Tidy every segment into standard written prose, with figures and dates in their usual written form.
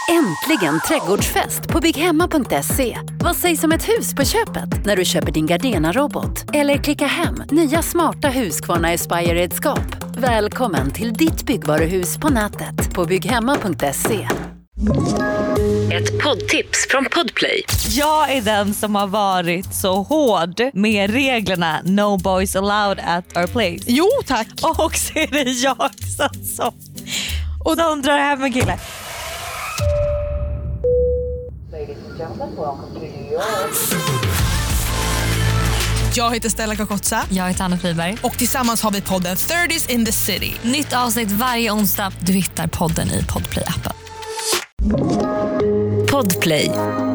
Äntligen trädgårdsfest på bygghemma.se. Vad sägs om ett hus på köpet när du köper din Gardena-robot? Eller klicka hem nya smarta Husqvarna Aspire-redskap. Välkommen till ditt byggvaruhus på nätet på bygghemma.se. Ett poddtips från Podplay. Jag är den som har varit så hård med reglerna No boys allowed at our place. Jo, tack. Och så är det jag som och de drar hem en kille. Jag heter Stella Kakotsa. Jag heter Anna Friberg. Och tillsammans har vi podden 30s in the city. Nytt avsnitt varje onsdag. Du hittar podden i Podplay-appen. Podplay.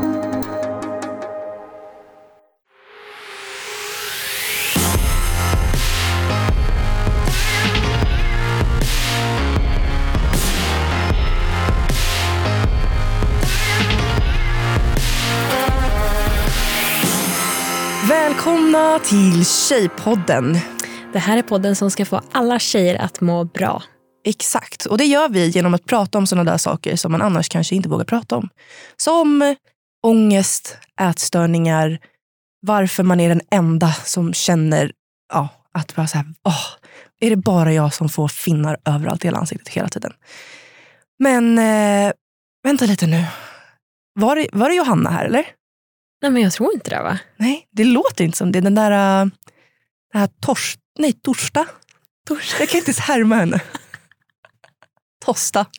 Välkomna till Tjejpodden. Det här är podden som ska få alla tjejer att må bra. Exakt, och det gör vi genom att prata om sådana där saker som man annars kanske inte vågar prata om. Som ångest, ätstörningar, varför man är den enda som känner att bara så här, är det bara jag som får finnar överallt i hela ansiktet hela tiden. Men vänta lite nu. Var det Johanna här eller? Nej, men jag tror inte det, va? Nej, det låter inte som det. Den där Torsta. Jag kan inte ens härma henne. Tosta.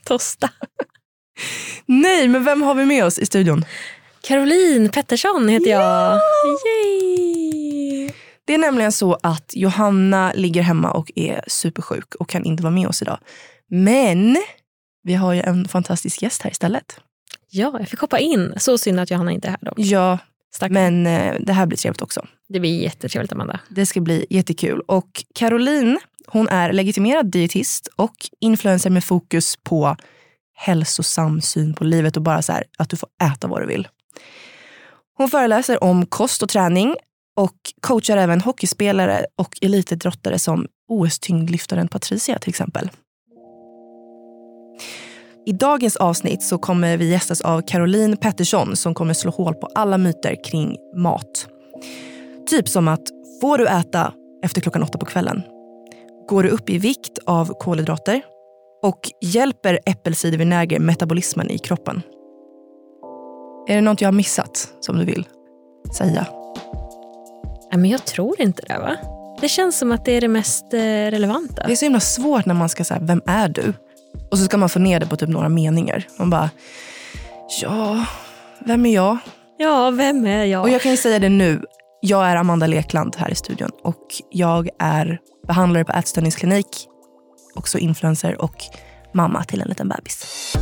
Nej, men vem har vi med oss i studion? Caroline Pettersson heter jag. Yay! Det är nämligen så att Johanna ligger hemma och är supersjuk och kan inte vara med oss idag. Men vi har ju en fantastisk gäst här istället. Ja, jag fick hoppa in. Så synd att Johanna inte är här då. Ja, Stackare. men det här blir trevligt också. Det blir jättetrevligt, Amanda. Det ska bli jättekul. Och Caroline, hon är legitimerad dietist och influencer med fokus på hälsosam syn på livet och bara så här att du får äta vad du vill. Hon föreläser om kost och träning och coachar även hockeyspelare och elitidrottare som OS-tyngdlyftaren Patricia till exempel. I dagens avsnitt så kommer vi gästas av Caroline Pettersson som kommer slå hål på alla myter kring mat. Typ som att, får du äta efter 8 på kvällen? Går du upp i vikt av kolhydrater? Och hjälper äppelcidervinäger metabolismen i kroppen? Är det något jag har missat som du vill säga? Nej, men jag tror inte det, va? Det känns som att det är det mest relevanta. Det är så himla svårt när man ska säga, vem är du? Och så ska man få ner det på typ några meningar. Man bara, ja, vem är jag? Ja, vem är jag? Och jag kan ju säga det nu. Jag är Amanda Lekland här i studion. Och jag är behandlare på ätstörningsklinik. Också influencer och mamma till en liten bebis.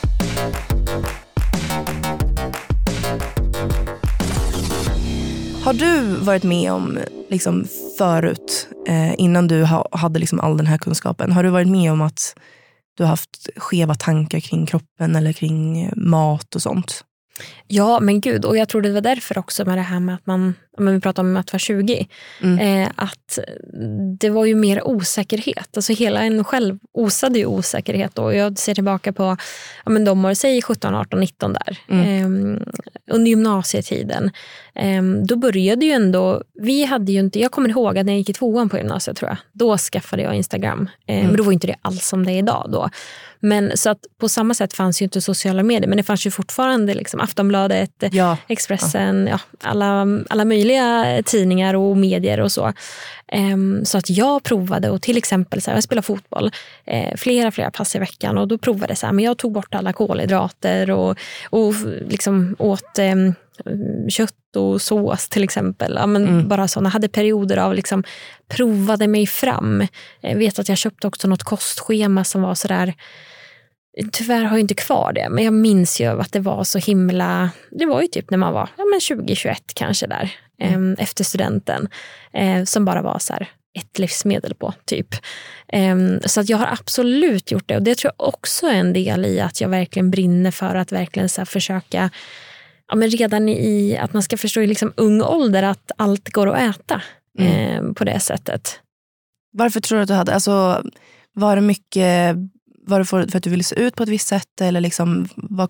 Har du varit med om liksom förut, innan du hade liksom all den här kunskapen, har du varit med om att du har haft skeva tankar kring kroppen eller kring mat och sånt? Ja, men gud. Och jag tror det var därför också med det här med att vi pratar om att vara 20. Att det var ju mer osäkerhet. Alltså hela en själv osade ju osäkerhet då. Jag ser tillbaka på de år, säg 17, 18, 19 där. Under gymnasietiden. Då började ju ändå, jag kommer ihåg att när jag gick i 2:an på gymnasiet tror jag. Då skaffade jag Instagram. Men då var inte det alls som det är idag då. Men så att på samma sätt fanns ju inte sociala medier. Men det fanns ju fortfarande liksom Aftonbladet, Expressen, alla möjliga tidningar och medier och så. Så att jag provade och till exempel så här, jag spelade fotboll flera pass i veckan och då provade så här, men jag tog bort alla kolhydrater och liksom åt kött och sås till exempel. Bara sådana, hade perioder av liksom provade mig fram. Jag vet att jag köpte också något kostschema som var sådär, tyvärr har jag inte kvar det, men jag minns ju att det var så himla, det var ju typ när man var 20-21 kanske där, efter studenten, som bara var så här ett livsmedel på typ. Så att jag har absolut gjort det, och det tror jag också är en del i att jag verkligen brinner för att verkligen så här försöka, men redan i att man ska förstå i liksom ung ålder att allt går att äta på det sättet. Varför tror du att du hade, alltså var Var det för att du ville se ut på ett visst sätt? Eller liksom, vad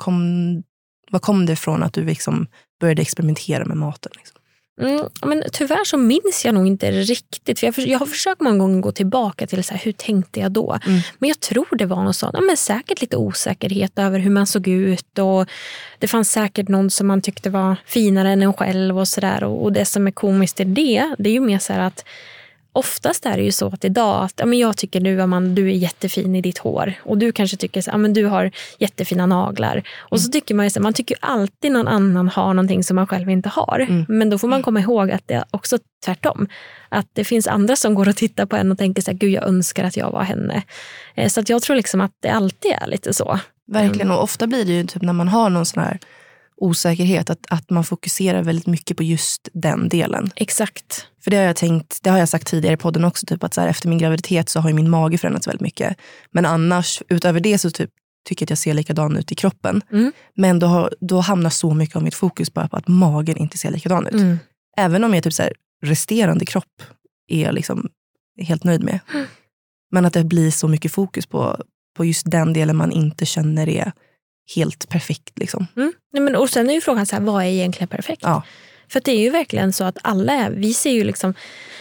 kom det ifrån att du liksom började experimentera med maten? Liksom? Men tyvärr så minns jag nog inte riktigt. För jag har försökt många gånger gå tillbaka till så här, hur tänkte jag då? Men jag tror det var något sånt. Men säkert lite osäkerhet över hur man såg ut. Och det fanns säkert någon som man tyckte var finare än en själv. Och, så där. Och det som är komiskt i det är ju mer så här att oftast är det ju så att idag att jag tycker du är jättefin i ditt hår och du kanske tycker att du har jättefina naglar och så tycker man ju så man tycker alltid någon annan har någonting som man själv inte har. Men då får man komma ihåg att det är också tvärtom, att det finns andra som går och tittar på en och tänker så här, gud jag önskar att jag var henne. Så att jag tror liksom att det alltid är lite så. Verkligen, och ofta blir det ju typ när man har någon sån här osäkerhet att man fokuserar väldigt mycket på just den delen. Exakt. För det har jag sagt tidigare i podden också, typ att så här, efter min graviditet så har ju min mage förändrats väldigt mycket. Men annars, utöver det så tycker jag att jag ser likadan ut i kroppen. Men då hamnar så mycket av mitt fokus bara på att magen inte ser likadan ut. Även om jag typ så här, resterande kropp är jag liksom helt nöjd med. Men att det blir så mycket fokus på just den delen man inte känner är helt perfekt liksom. Nej, men och sen är ju frågan så här, vad är egentligen perfekt? Ja. För att det är ju verkligen så att vi ser ju liksom,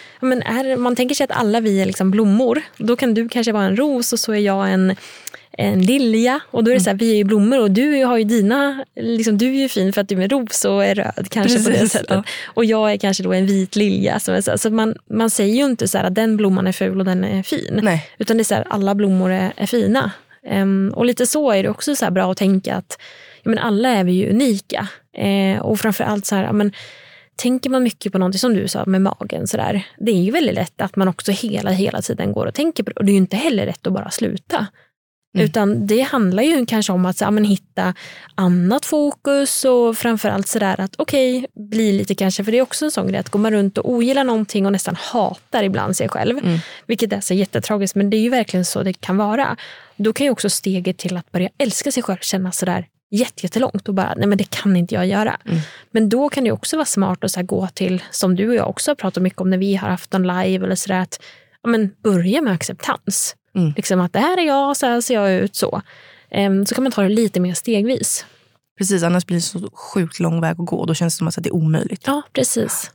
man tänker sig att alla vi är liksom blommor. Då kan du kanske vara en ros och så är jag en lilja. Och då är det så här, vi är ju blommor och du har ju dina, liksom, du är ju fin för att du är en ros och är röd kanske. Precis, på det sättet. Ja. Och jag är kanske då en vit lilja. Som är så här, så man säger ju inte så här att den blomman är ful och den är fin. Nej. Utan det är så här, alla blommor är fina. Och lite så är det också så här bra att tänka att alla är vi ju unika. Och framförallt så här, tänker man mycket på någonting som du sa med magen så där, det är ju väldigt lätt att man också hela tiden går och tänker på det. Och det är ju inte heller rätt att bara sluta. Utan det handlar ju kanske om att hitta annat fokus och framförallt sådär att bli lite kanske, för det är också en sån grej att går man runt och ogillar någonting och nästan hatar ibland sig själv, vilket är så jättetragiskt, men det är ju verkligen så det kan vara. Då kan ju också steget till att börja älska sig själv kännas sådär jättelångt och bara, nej men det kan inte jag göra. Men då kan det också vara smart att så här gå till, som du och jag också har pratat mycket om när vi har haft en live eller sådär, att börja med acceptans. Liksom att det här är jag, så här ser jag ut så. Så kan man ta det lite mer stegvis. Precis, annars blir det så sjukt lång väg att gå och då känns det som att det är omöjligt. Ja, precis.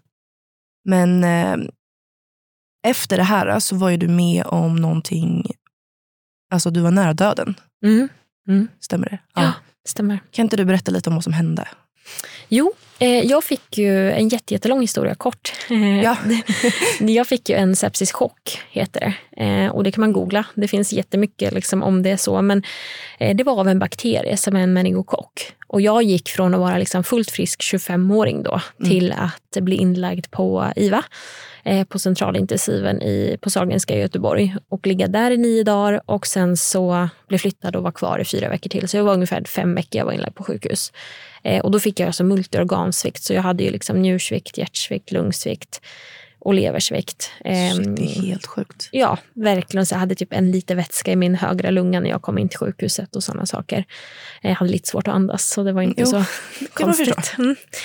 Men efter det här så var ju du med om någonting, alltså du var nära döden. Stämmer det? Ja, stämmer. Kan inte du berätta lite om vad som hände? Jo, jag fick ju en jättelång historia kort. Ja. Jag fick ju en sepsischock, heter det. Och det kan man googla. Det finns jättemycket liksom, om det är så. Men det var av en bakterie som är en meningokock. Och jag gick från att vara liksom fullt frisk 25-åring då till att bli inlagd på IVA. På centralintensiven på Sahlgrenska i Göteborg och ligga där i 9 dagar och sen så blev flyttad och var kvar i 4 veckor till. Så jag var ungefär 5 veckor jag var inlagd på sjukhus. Och då fick jag alltså multiorgansvikt, så jag hade ju liksom njursvikt, hjärtsvikt, lungsvikt och leversvikt. Shit, det är helt sjukt. Ja, verkligen. Så jag hade typ 1 liter vätska i min högra lunga när jag kom in till sjukhuset och sådana saker. Jag hade lite svårt att andas, så det var inte så konstigt.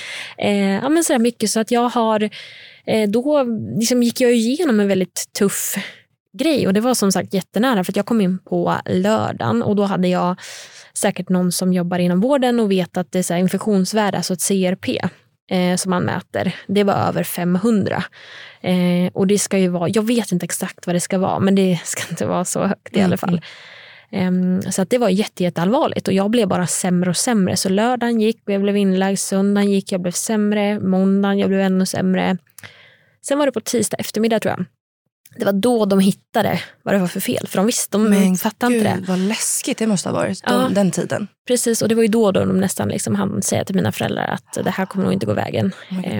Ja, men sådär mycket så att jag har... Då liksom gick jag igenom en väldigt tuff grej och det var som sagt jättenära, för att jag kom in på lördagen och då hade jag säkert någon som jobbar inom vården och vet att det är så här infektionsvärde, alltså ett CRP som man mäter, det var över 500 och det ska ju vara, jag vet inte exakt vad det ska vara, men det ska inte vara så högt i alla fall. Så att det var jätteallvarligt och jag blev bara sämre och sämre, så lördagen gick och jag blev inlagd, söndagen gick, jag blev sämre, måndagen jag blev ännu sämre. Sen var det på tisdag eftermiddag tror jag. Det var då de hittade vad det var för fel, för de visste, de fattade inte det. Vad läskigt det måste ha varit den tiden. Precis, och det var ju då de nästan liksom hann säga till mina föräldrar att det här kommer nog inte gå vägen.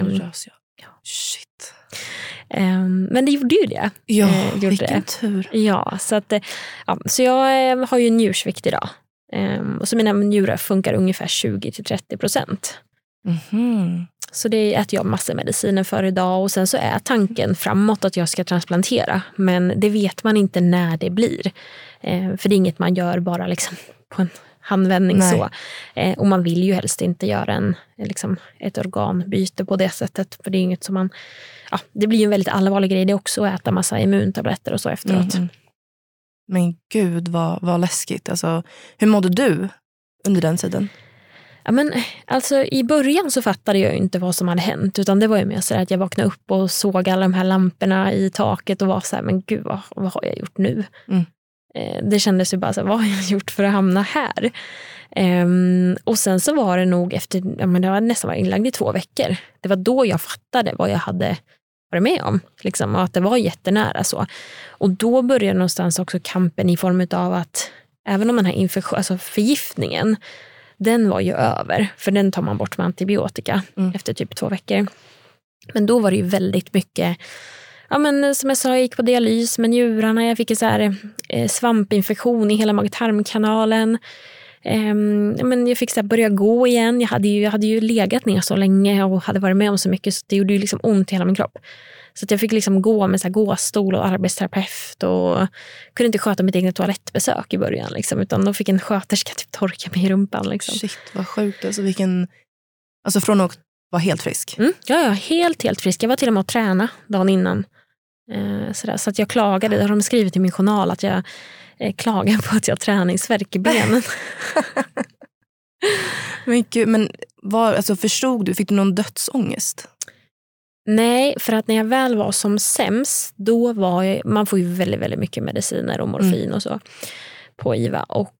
Shit. Men det gjorde ju det. Ja, vilken tur. Ja, så jag har ju njursvikt idag. Och så mina njurar funkar ungefär 20-30%. Så det äter jag massor mediciner för idag. Och sen så är tanken framåt att jag ska transplantera. Men det vet man inte när det blir. För det är inget man gör bara liksom på en handvändning. Så. Och man vill ju helst inte göra ett organbyte på det sättet. För det är inget som man... Ja, det blir ju en väldigt allvarlig grej det också, att äta massa immuntabletter och så efteråt. Men gud vad läskigt. Alltså, hur mådde du under den tiden? Ja, men, alltså, i början så fattade jag inte vad som hade hänt. Utan det var ju mer så att jag vaknade upp och såg alla de här lamporna i taket och var så här, men gud vad har jag gjort nu? Det kändes ju bara så här, vad har jag gjort för att hamna här? Och sen så var det nog efter, det var nästan var inlagd i 2 veckor. Det var då jag fattade vad jag hade varit med om. Liksom, och att det var jättenära så. Och då började någonstans också kampen i form av att även om den här alltså förgiftningen, den var ju över. För den tar man bort med antibiotika efter typ 2 veckor. Men då var det ju väldigt mycket, ja men som jag sa, jag gick på dialys med njurarna. Jag fick en så här svampinfektion i hela mag-tarmkanalen. Men jag fick så här börja gå igen. Jag hade ju legat ner så länge och hade varit med om så mycket, så det gjorde ju liksom ont i hela min kropp. Så att jag fick liksom gå med så här gåstol och arbetsterapeut och kunde inte sköta mitt egna toalettbesök i början liksom, utan då fick en sköterska typ torka mig i rumpan liksom. Shit, vad sjukt. Alltså från att vara helt frisk. Ja, helt frisk. Jag var till och med att träna dagen innan. Så att jag klagade, det har de skrivit i min journal att jag klagar på att jag har träningsvärk i benen. Men gud, alltså förstod du, fick du någon dödsångest? Nej, för att när jag väl var som sämst, då var man får ju väldigt, väldigt mycket mediciner och morfin och så på IVA. Och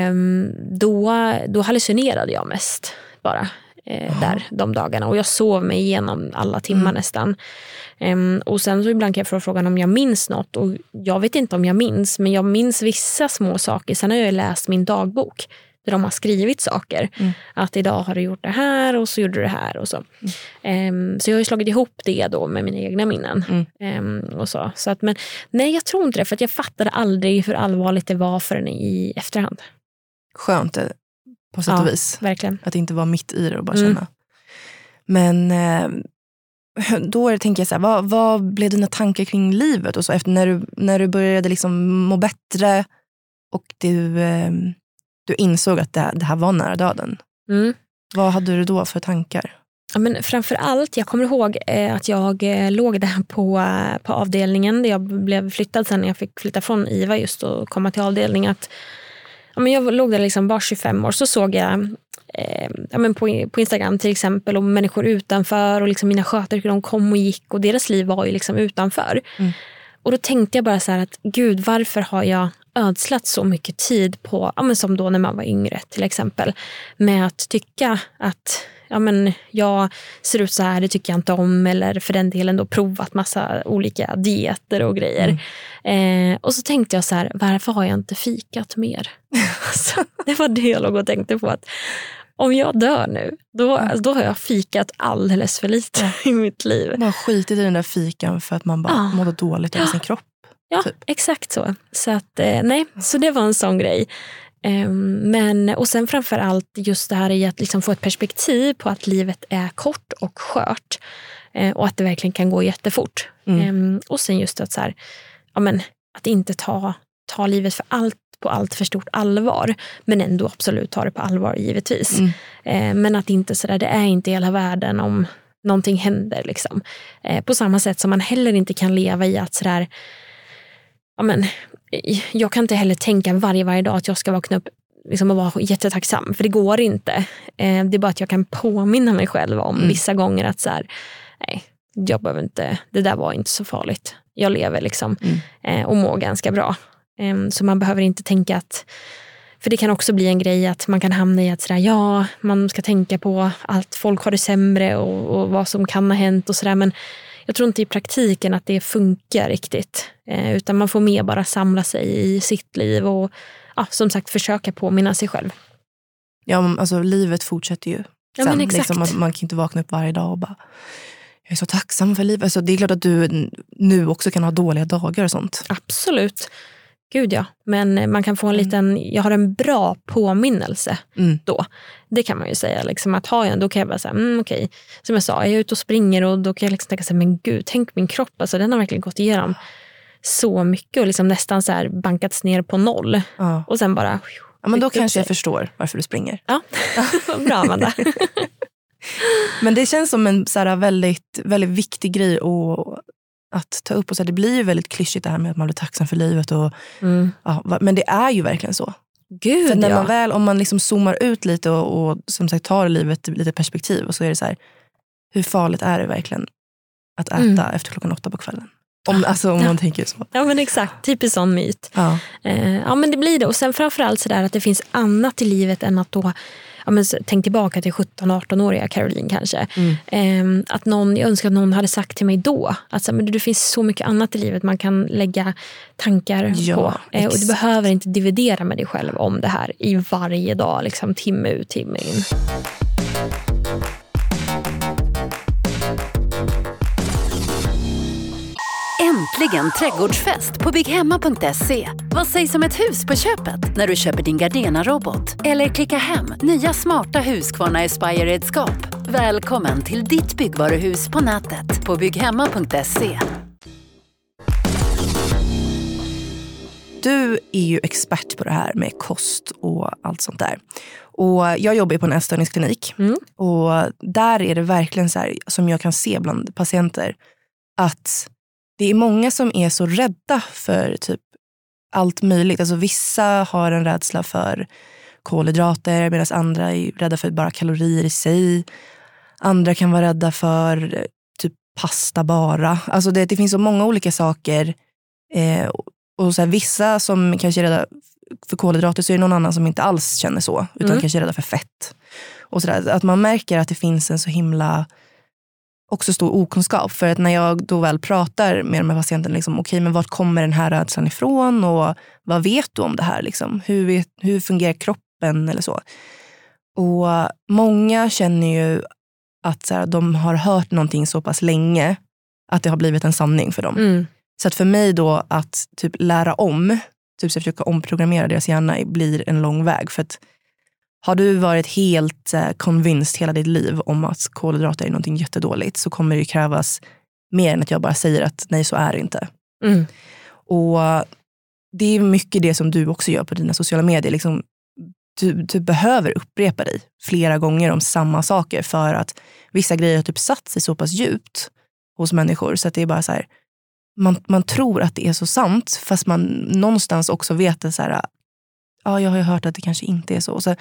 då hallucinerade jag mest bara där de dagarna. Och jag sov mig igenom alla timmar nästan. Och sen så ibland kan jag få frågan om jag minns något. Och jag vet inte om jag minns, men jag minns vissa små saker. Sen har jag läst min dagbok där de har skrivit saker. Att idag har du gjort det här och så gjorde du det här och så. Så jag har ju slagit ihop det då med mina egna minnen. Och så att, men nej, jag tror inte det, för att jag fattade aldrig hur allvarligt det var förrän i efterhand. Skönt på sätt och vis. Verkligen. Att inte vara mitt i det och bara känna. Men då tänker jag så här, vad blev dina tankar kring livet och så efter när du började liksom må bättre och du insåg att det här var nära döden. Vad hade du då för tankar? Ja, men framför allt, jag kommer ihåg att jag låg där på avdelningen där jag blev flyttad sen när jag fick flytta från IVA just och komma till avdelning. Att, ja, men jag låg där liksom bara 25 år, så såg jag på Instagram till exempel och människor utanför och liksom mina sköterskor, de kom och gick och deras liv var ju liksom utanför. Och då tänkte jag bara så här att gud, varför har jag ödslat så mycket tid på, ja, men som då när man var yngre till exempel, med att tycka att ja, men jag ser ut så här, det tycker jag inte om, eller för den delen då provat massa olika dieter och grejer. Och så tänkte jag så här, varför har jag inte fikat mer? Så det var det jag låg och tänkte på, att om jag dör nu, då har jag fikat alldeles för lite i mitt liv. Man har skitit i den där fikan för att man bara mådde dåligt över sin kropp. Ja, typ. Exakt så. Så att, nej, så det var en sån grej. Och sen framförallt just det här i att liksom få ett perspektiv på att livet är kort och skört. Och att det verkligen kan gå jättefort. Och sen just att så här, ja, men, att inte ta livet på allt för stort allvar, men ändå absolut ta det på allvar givetvis. Men att inte sådär, det är inte hela världen om någonting händer liksom. På samma sätt som man heller inte kan leva i att sådär, ja, men jag kan inte heller tänka varje dag att jag ska vakna upp liksom och vara jättetacksam, för det går inte. Det är bara att jag kan påminna mig själv om vissa gånger att såhär, nej, jag behöver inte, det där var inte så farligt. Jag lever liksom och mår ganska bra. Så man behöver inte tänka att, för det kan också bli en grej att man kan hamna i att sådär, ja, man ska tänka på att folk har det sämre och vad som kan ha hänt och sådär, men jag tror inte i praktiken att det funkar riktigt, utan man får mer bara samla sig i sitt liv och som sagt försöka påminna sig själv. Ja, alltså livet fortsätter ju. Ja, men exakt. Liksom, man kan inte vakna upp varje dag och bara, jag är så tacksam för livet. Alltså, det är klart att du nu också kan ha dåliga dagar och sånt. Absolut. Gud ja, men man kan få en liten, jag har en bra påminnelse då. Det kan man ju säga, liksom, att ha en, då kan jag bara säga, okej. Som jag sa, jag är ute och springer och då kan jag liksom tänka så här, men gud, tänk min kropp, alltså den har verkligen gått igenom så mycket och liksom nästan så här bankats ner på 0. Och sen bara... Ja, men då kanske jag förstår varför du springer. Ja, bra Amanda. Men det känns som en så här väldigt, väldigt viktig grej att ta upp. Och så här, det blir ju väldigt klyschigt det här med att man blir tacksam för livet. Och, men det är ju verkligen så. Gud, för när man väl, om man liksom zoomar ut lite och som sagt tar livet lite perspektiv. Och så är det så här, hur farligt är det verkligen att äta efter 8 på kvällen? Om man tänker så. Ja, men exakt. Typiskt sån myt. Ja. Men det blir det. Och sen framförallt så där att det finns annat i livet än att då... tänk tillbaka till 17-18-åriga Caroline kanske. Att jag önskar att någon hade sagt till mig då att men det finns så mycket annat i livet man kan lägga tankar på. Och du behöver inte dividera med dig själv om det här i varje dag, liksom, timme ut, timme in. Äntligen trädgårdsfest på bygghemma.se. Vad sägs om ett hus på köpet när du köper din Gardena-robot? Eller klicka hem nya smarta Husqvarna Aspire-redskap. Välkommen till ditt byggvaruhus på nätet på bygghemma.se. Du är ju expert på det här med kost och allt sånt där. Och jag jobbar på en ätstörningsklinik. Och där är det verkligen så här, som jag kan se bland patienter, att det är många som är så rädda för typ allt möjligt. Alltså vissa har en rädsla för kolhydrater medan andra är rädda för bara kalorier i sig. Andra kan vara rädda för typ pasta bara. Alltså det finns så många olika saker. Och så här, vissa som kanske är rädda för kolhydrater, så är det någon annan som inte alls känner så. Utan kanske är rädda för fett. Och så där, att man märker att det finns en så himla... också stor okunskap. För att när jag då väl pratar med de här patienterna, liksom, okej, men vart kommer den här rädslan ifrån? Och vad vet du om det här? Liksom? Hur fungerar kroppen? Eller så. Och många känner ju att så här, de har hört någonting så pass länge att det har blivit en sanning för dem. Så att för mig då att typ lära om, typ så försöka omprogrammera deras hjärna, blir en lång väg. För att har du varit helt convinced hela ditt liv om att kolhydrater är någonting jättedåligt, så kommer det ju krävas mer än att jag bara säger att nej, så är det inte. Och det är mycket det som du också gör på dina sociala medier. Liksom, du behöver upprepa dig flera gånger om samma saker, för att vissa grejer har typ satt sig så pass djupt hos människor så att det är bara så här, man tror att det är så sant, fast man någonstans också vet att så här, ja, jag har ju hört att det kanske inte är så. Så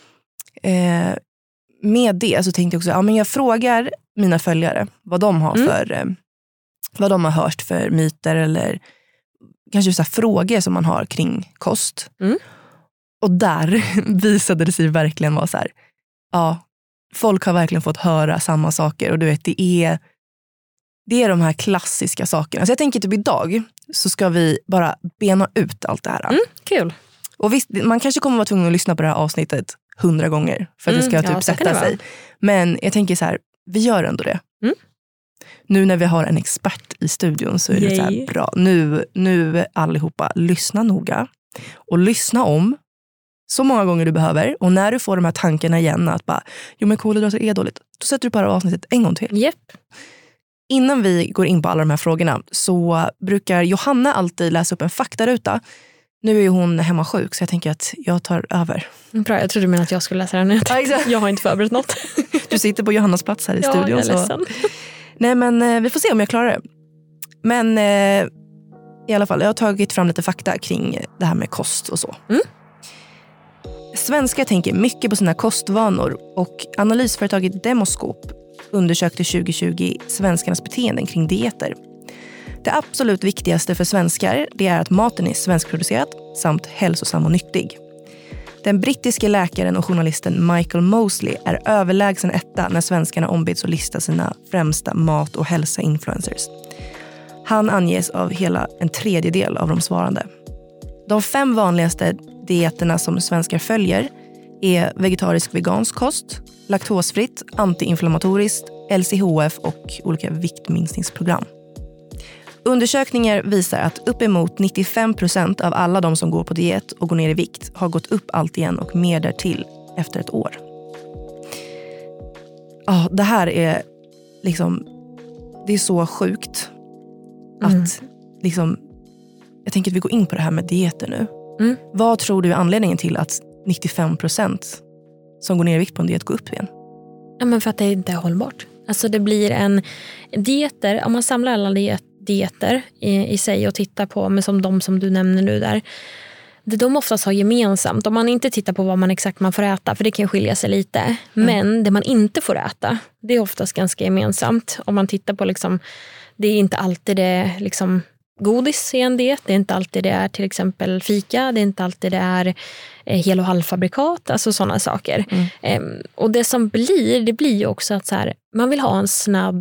med det så tänkte jag också, men jag frågar mina följare vad de har för vad de har hört för myter, eller kanske så här frågor som man har kring kost. Och där visade det sig verkligen vara så här, ja, folk har verkligen fått höra samma saker, och du vet, det är de här klassiska sakerna. Så jag tänker typ idag så ska vi bara bena ut allt det här. Kul. Och visst, man kanske kommer vara tvungen att lyssna på det här avsnittet 100 gånger för att det ska typ sätta sig. Men jag tänker så här, vi gör ändå det. Nu när vi har en expert i studion så är det så här bra. Nu allihopa, lyssna noga. Och lyssna om så många gånger du behöver. Och när du får de här tankarna igen att bara, jo men kolhydrater är dåligt, då sätter du bara avsnittet en gång till. Yep. Innan vi går in på alla de här frågorna så brukar Johanna alltid läsa upp en faktaruta. Nu är ju hon hemma sjuk, så jag tänker att jag tar över. Bra, jag trodde du menade att jag skulle läsa den. Jag har inte förberett något. Du sitter på Johannas plats här i studion. Jag är ledsen. Nej, men vi får se om jag klarar det. Men i alla fall, jag har tagit fram lite fakta kring det här med kost och så. Svenskar tänker mycket på sina kostvanor, och analysföretaget Demoskop undersökte 2020 svenskarnas beteenden kring dieter. Det absolut viktigaste för svenskar, det är att maten är svenskproducerad samt hälsosam och nyttig. Den brittiske läkaren och journalisten Michael Mosley är överlägsen etta när svenskarna ombeds att lista sina främsta mat- och hälsa-influencers. Han anges av hela en tredjedel av de svarande. De 5 vanligaste dieterna som svenskar följer är vegetarisk vegansk kost, laktosfritt, antiinflammatoriskt, LCHF och olika viktminskningsprogram. Undersökningar visar att uppemot 95% av alla de som går på diet och går ner i vikt har gått upp allt igen och mer därtill efter ett år. Ja, det här är liksom, det är så sjukt att liksom, jag tänker att vi går in på det här med dieter nu. Vad tror du är anledningen till att 95% som går ner i vikt på en diet går upp igen? Ja, men för att det inte är hållbart. Alltså det blir dieter, om man samlar alla dieter i sig och titta på, men som de som du nämner nu där, det de oftast har gemensamt, om man inte tittar på vad man exakt man får äta, för det kan skilja sig lite, men det man inte får äta, det är oftast ganska gemensamt. Om man tittar på liksom, det är inte alltid det liksom godis i en diet, det är inte alltid det är till exempel fika, det är inte alltid det är hel- och halvfabrikat, alltså sådana saker. Och det som det blir ju också att så här, man vill ha en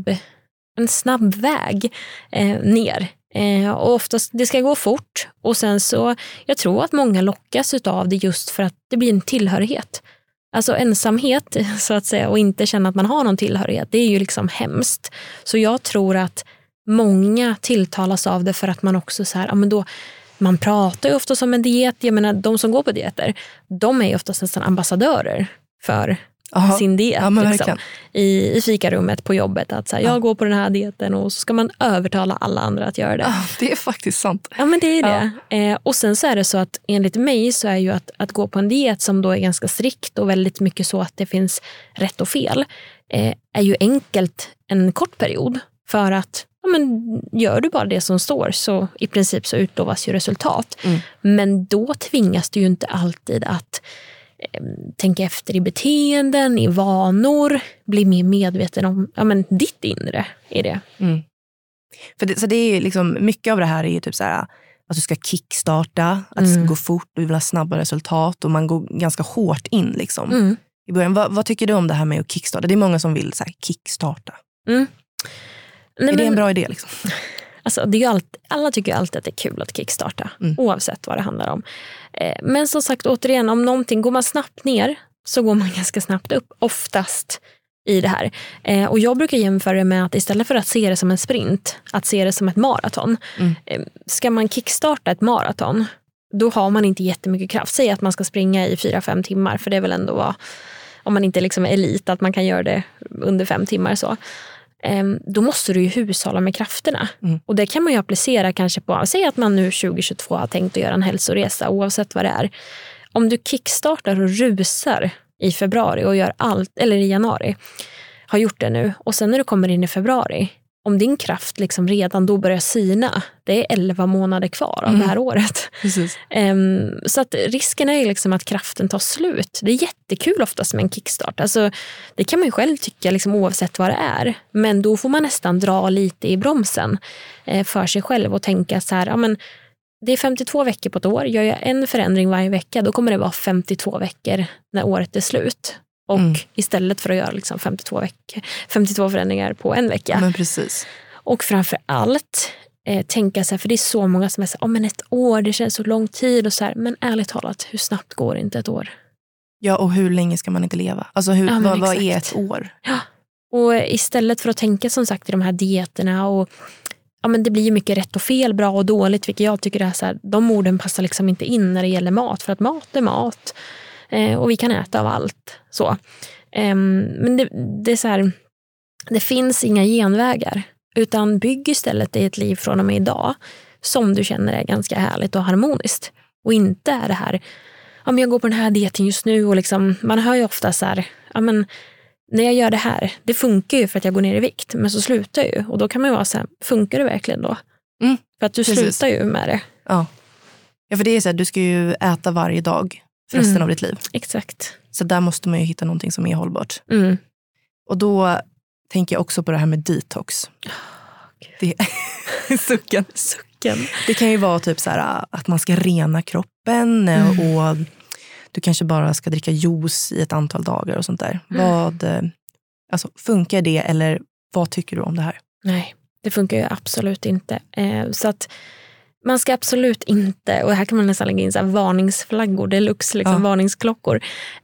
snabb väg ner. Och oftast det ska gå fort, och sen så jag tror att många lockas utav det just för att det blir en tillhörighet. Alltså ensamhet så att säga, och inte känna att man har någon tillhörighet, det är ju liksom hemskt. Så jag tror att många tilltalas av det för att man också så här, ja men då, man pratar ju ofta som en diet, jag menar de som går på dieter, de är ju oftast nästan ambassadörer för sin diet. Ja, liksom. I fikarummet på jobbet, att så här, jag går på den här dieten, och så ska man övertala alla andra att göra det. Ja, det är faktiskt sant. Ja, men det är det. Och sen så är det så att enligt mig så är ju att gå på en diet som då är ganska strikt och väldigt mycket så att det finns rätt och fel, är ju enkelt en kort period, för att men gör du bara det som står så i princip så utlovas ju resultat. Men då tvingas du ju inte alltid att tänka efter i beteenden, i vanor, bli mer medveten om ditt inre i det. Så det är ju liksom, mycket av det här är ju typ så här, att du ska kickstarta, att det ska gå fort, du vill ha snabba resultat, och man går ganska hårt in liksom. I början, vad tycker du om det här med att kickstarta? Det är många som vill så här, kickstarta. Är det en bra idé liksom? Alltså, det är ju alla tycker ju alltid att det är kul att kickstarta, oavsett vad det handlar om. Men som sagt, återigen, om någonting går man snabbt ner så går man ganska snabbt upp, oftast i det här. Och jag brukar jämföra det med att istället för att se det som en sprint, att se det som ett maraton. Ska man kickstarta ett maraton, då har man inte jättemycket kraft. Säg att man ska springa i 4-5 timmar, för det är väl ändå vad, om man inte liksom är elit, att man kan göra det under 5 timmar så. Då måste du ju hushålla med krafterna. Och det kan man ju applicera kanske på, säg att man nu 2022 har tänkt att göra en hälsoresa, oavsett vad det är. Om du kickstartar och rusar i februari och gör allt, eller i januari, har gjort det nu, och sen när du kommer in i februari, om din kraft liksom redan då börjar sina, det är 11 månader kvar av det här året. Så att risken är liksom att kraften tar slut. Det är jättekul oftast med en kickstart. Alltså, det kan man ju själv tycka liksom, oavsett vad det är. Men då får man nästan dra lite i bromsen för sig själv och tänka så här, ja men det är 52 veckor på ett år. Gör jag en förändring varje vecka, då kommer det vara 52 veckor när året är slut. Och istället för att göra liksom 52 förändringar på en vecka. Men precis. Och framför allt tänka så här, för det är så många som är så här, men ett år, det känns så lång tid och så här, men ärligt talat, hur snabbt går inte ett år? Ja, och hur länge ska man inte leva? Alltså vad är ett år? Ja, och istället för att tänka som sagt i de här dieterna och men det blir ju mycket rätt och fel, bra och dåligt, vilket jag tycker är så här, de orden passar liksom inte in när det gäller mat, för att mat är mat. Och vi kan äta av allt. Så. Men det är så här, det finns inga genvägar, utan bygg istället i ett liv från och med idag som du känner är ganska härligt och harmoniskt. Och inte är det här, men jag går på den här dieten just nu, och liksom, man hör ju ofta så här, men när jag gör det här, det funkar ju för att jag går ner i vikt, men så slutar jag ju. Och då kan man ju vara så här, funkar det verkligen då? För att du slutar ju med det. Ja, för det är så här, du ska ju äta varje dag för resten av ditt liv. Exakt. Så där måste man ju hitta någonting som är hållbart. Och då tänker jag också på det här med detox. Det sucken. Det kan ju vara typ så här att man ska rena kroppen och du kanske bara ska dricka juice i ett antal dagar och sånt där. Alltså, funkar det, eller vad tycker du om det här? Nej, det funkar ju absolut inte. Så att man ska absolut inte, och här kan man nästan lägga in så här varningsflaggor, deluxe liksom, varningsklockor.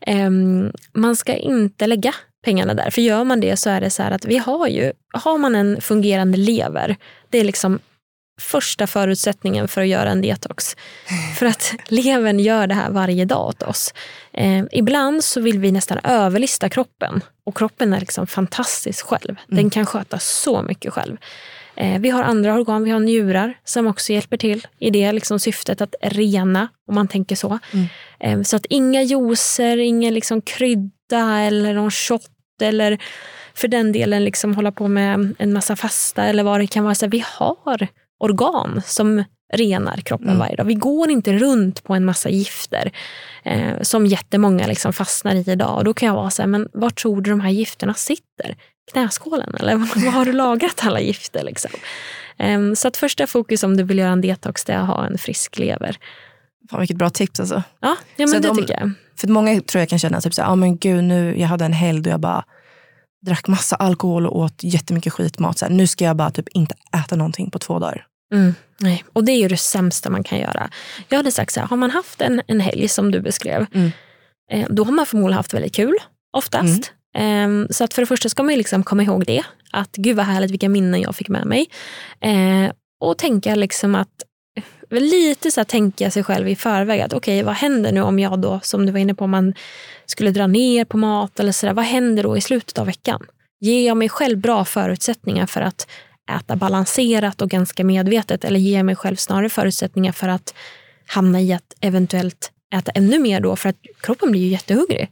Man ska inte lägga pengarna där, för gör man det så är det så här att har man en fungerande lever, det är liksom första förutsättningen för att göra en detox. För att levern gör det här varje dag åt oss. Ibland så vill vi nästan överlista kroppen, och kroppen är liksom fantastisk själv. Den kan sköta så mycket själv. Vi har andra organ, vi har njurar som också hjälper till i det liksom syftet att rena, om man tänker så. Så att inga juicer, ingen liksom krydda eller någon shot eller för den delen liksom hålla på med en massa fasta eller vad det kan vara. Så vi har organ som renar kroppen varje dag. Vi går inte runt på en massa gifter som jättemånga liksom fastnar i idag. Och då kan jag vara så här, men var tror du de här gifterna sitter? Knäskålen? Eller vad har du lagrat alla gifter liksom? Så att första fokus om du vill göra en detox, det är att ha en frisk lever. Fan, vilket bra tips alltså. Ja men det tycker jag. För många tror jag kan känna typ så här, men gud, nu jag hade en helg då jag bara drack massa alkohol och åt jättemycket skitmat. Så här, nu ska jag bara typ inte äta någonting på 2 dagar. Nej, och det är ju det sämsta man kan göra. Jag hade sagt så här, har man haft en helg som du beskrev, då har man förmodligen haft väldigt kul, oftast. Så att för det första ska man ju liksom komma ihåg det. Att gud vad härligt, vilka minnen jag fick med mig. Och tänka liksom att lite så här tänka sig själv i förväg att okej, vad händer nu om jag då, som du var inne på, man skulle dra ner på mat eller sådär, vad händer då i slutet av veckan? Ger jag mig själv bra förutsättningar för att äta balanserat och ganska medvetet, eller ger jag mig själv snarare förutsättningar för att hamna i att eventuellt äta ännu mer då, för att kroppen blir ju jättehungrig.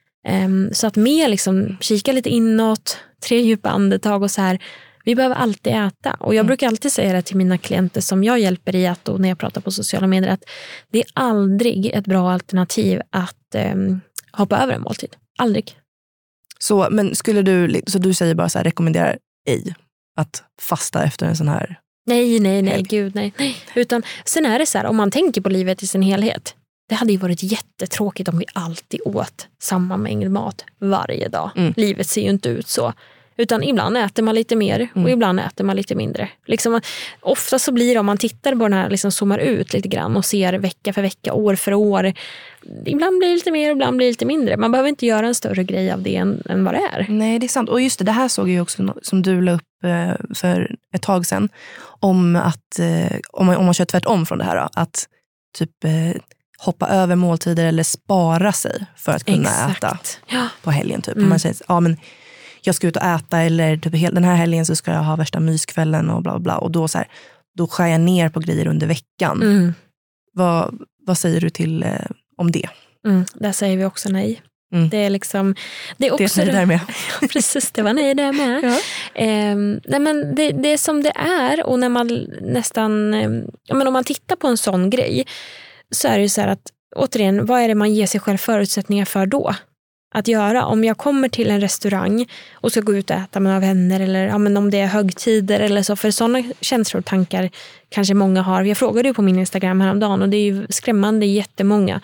Så att mer liksom kika lite inåt, 3 djupa andetag och så här. Vi behöver alltid äta. Och jag brukar alltid säga det till mina klienter som jag hjälper i att, och när jag pratar på sociala medier, att det är aldrig ett bra alternativ att hoppa över en måltid. Aldrig. Så, men skulle du, så du säger bara så här, rekommenderar ej att fasta efter en sån här? Nej, gud nej. Utan sen är det så här, om man tänker på livet i sin helhet. Det hade ju varit jättetråkigt om vi alltid åt samma mängd mat varje dag. Livet ser ju inte ut så. Utan ibland äter man lite mer och ibland äter man lite mindre. Liksom, ofta så blir det, om man tittar på den här, liksom zoomar ut lite grann och ser vecka för vecka, år för år. Ibland blir det lite mer och ibland blir det lite mindre. Man behöver inte göra en större grej av det än vad det är. Nej, det är sant. Och just det här såg jag också som du la upp för ett tag sedan. Om att om man kör tvärtom från det här då, att typ hoppa över måltider eller spara sig för att kunna äta på helgen typ. Man säger, ja men jag ska ut och äta, eller typ den här helgen så ska jag ha värsta myskvällen och bla bla. Och då så här, då skär jag ner på grejer under veckan. Vad säger du till om det? Där säger vi också nej. Det är liksom, det är också det där med. Ja, precis, det var nej där med. Ja. Nej, men det är som det är, och när man nästan, men om man tittar på en sån grej, så är det ju så här att, återigen, vad är det man ger sig själv förutsättningar för då? Att göra, om jag kommer till en restaurang och ska gå ut och äta med några vänner, eller ja, men om det är högtider eller så, för sådana känslor och tankar kanske många har. Jag frågade ju på min Instagram häromdagen, och det är ju skrämmande jättemånga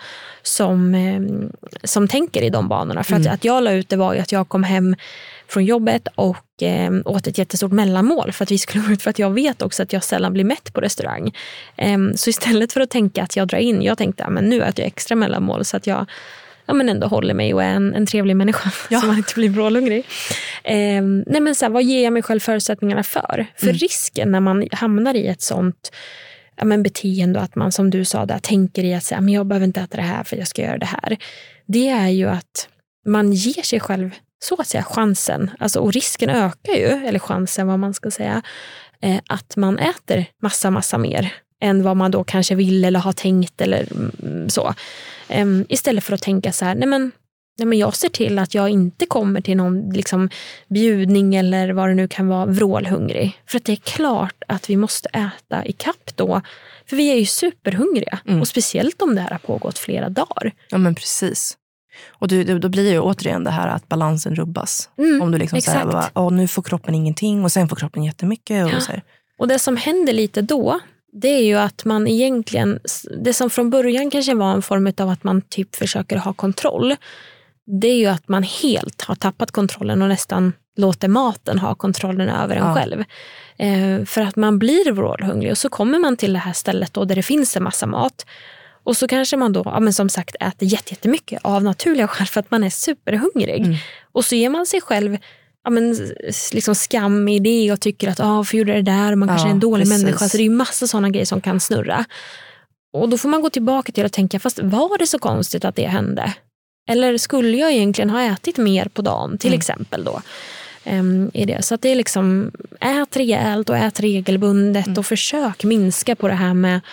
som tänker i de banorna. För att jag la ut, det var ju att jag kom hem från jobbet och åt ett jättestort mellanmål för att vi skulle gå ut, för att jag vet också att jag sällan blir mätt på restaurang. Så istället för att tänka att jag drar in, jag tänkte men nu äter jag extra mellanmål så att jag men ändå håller mig och är en trevlig människa så man inte blir brålhungrig. Nej, men så här, vad ger jag mig själv förutsättningarna för? För risken när man hamnar i ett sånt beteende, att man, som du sa där, tänker i att säga, men jag behöver inte äta det här för jag ska göra det här. Det är ju att man ger sig själv, så att säga, chansen. Alltså, och risken ökar ju, eller chansen vad man ska säga, att man äter massa mer än vad man då kanske vill eller har tänkt eller så. Istället för att tänka så här, nej men jag ser till att jag inte kommer till någon liksom bjudning eller vad det nu kan vara, vrålhungrig. För att det är klart att vi måste äta i kapp då. För vi är ju superhungriga. Och speciellt om det här har pågått flera dagar. Ja, men precis. Och då blir det ju återigen det här att balansen rubbas. Om du liksom säger, nu får kroppen ingenting och sen får kroppen jättemycket. Och, så här. Och det som händer lite då, det är ju att man egentligen, det som från början kanske var en form av att man typ försöker ha kontroll, det är ju att man helt har tappat kontrollen och nästan låter maten ha kontrollen över en själv. För att man blir vrålhungrig, och så kommer man till det här stället då där det finns en massa mat. Och så kanske man då, men som sagt, äter jättemycket av naturliga skäl för att man är superhungrig. Och så ger man sig själv liksom skam i det och tycker att för gjorde det där, och man kanske är en dålig människa. Så det är ju massa sådana grejer som kan snurra. Och då får man gå tillbaka till att tänka, fast var det så konstigt att det hände? Eller skulle jag egentligen ha ätit mer på dagen, till exempel då? I det. Så att det är liksom, ät rejält och ät regelbundet och försök minska på det här med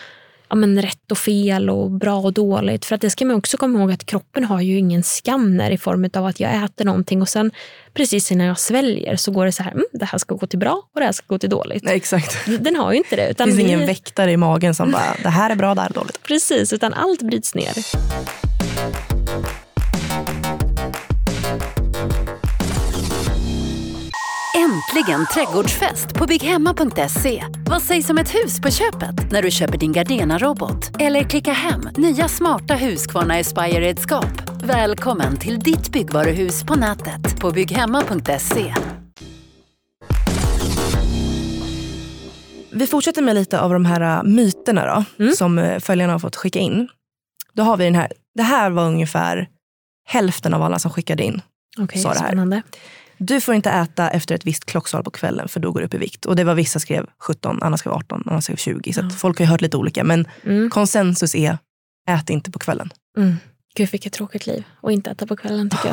rätt och fel och bra och dåligt. För att det ska man också komma ihåg att kroppen har ju ingen skanner i form av att jag äter någonting och sen precis innan jag sväljer så går det så här, det här ska gå till bra och det här ska gå till dåligt. Nej, exakt. Den har ju inte det. Utan det finns ingen väktare i magen som bara, det här är bra, det här är dåligt. Precis, utan allt bryts ner. Äntligen trädgårdsfest på bygghemma.se. Vad sägs om ett hus på köpet när du köper din Gardena-robot? Eller klicka hem nya smarta Husqvarna Aspire-redskap. Välkommen till ditt byggvaruhus på nätet på bygghemma.se. Vi fortsätter med lite av de här myterna då, som följarna har fått skicka in. Då har vi den här. Det här var ungefär hälften av alla som skickade in. Okej, sa det här. spännande. Du får inte äta efter ett visst klockslag på kvällen för då går du upp i vikt. Och det var vissa skrev 17, andra skrev 18, andra skrev 20. Så att folk har ju hört lite olika. Men konsensus är, ät inte på kvällen. Gud, vilket tråkigt liv. Och inte äta på kvällen tycker jag.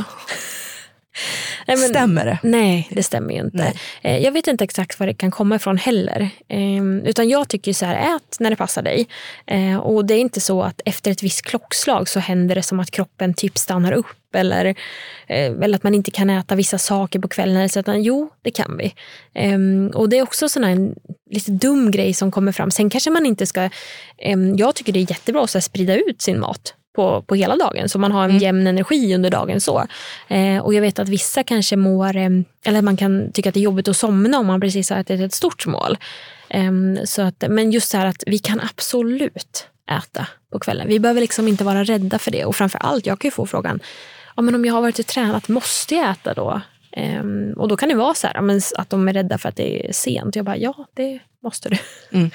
Nej, men, stämmer det? Nej, det stämmer ju inte. Jag vet inte exakt var det kan komma ifrån heller. Utan jag tycker så här, ät när det passar dig. Och det är inte så att efter ett visst klockslag så händer det som att kroppen typ stannar upp. Eller att man inte kan äta vissa saker på kvällen. Så att, jo, det kan vi. Och det är också sån här lite dum grej som kommer fram. Sen kanske man inte ska... jag tycker det är jättebra att sprida ut sin mat på hela dagen. Så man har en jämn energi under dagen så. Och jag vet att vissa kanske mår... eller man kan tycka att det är jobbigt att somna om man precis har ätit ett stort mål. Så att, men just så här att vi kan absolut äta på kvällen. Vi behöver liksom inte vara rädda för det. Och framförallt, jag kan ju få frågan, men om jag har varit och tränat, måste jag äta då? Och då kan det vara så här, att de är rädda för att det är sent. Jag bara, ja, det måste du.